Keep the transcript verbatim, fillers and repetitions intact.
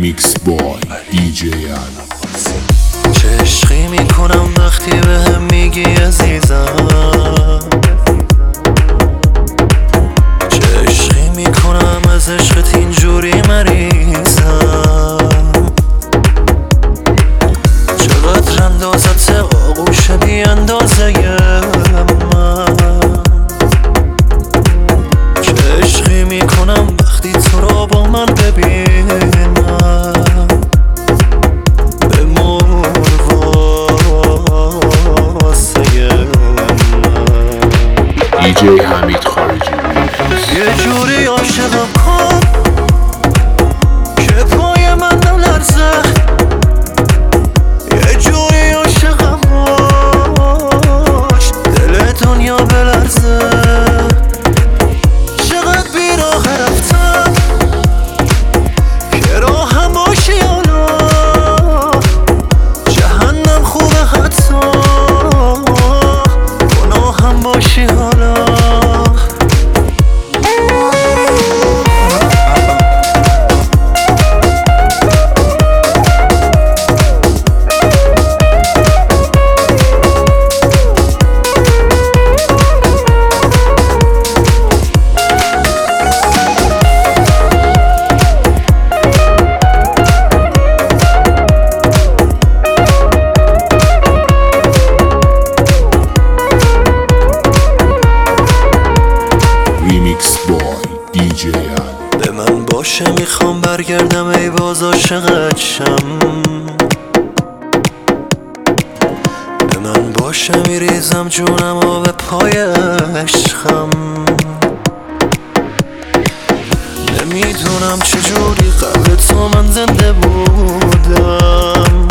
ریمیکس بای دی جی علی. چه عشقی میکنم وقتی بهم میگی عزیزم، چه عشقی میکنم از عشقت اینجوری مریضم، چقدر اندازت آغوش بی اندازه من، چه عشقی میکنم وقتی تو را با من ببینم، دی جی حمید خارجی. یه جوری عاشقم کن که پای من نلرزه، یه جوری عاشقم باش دل دنیا بلرزه، چقدر بیراه رفتم که راهم باشی حالا، جهنم خوبه حتی گناهم باشی حالا. ریمیکس بای دی جی علی. به من باشه میخوام برگردم ای باز عاشقت شم، به من باشه میریزم جونم و به پای عشقم، نمیدونم چجوری قبل تو من زنده بودم،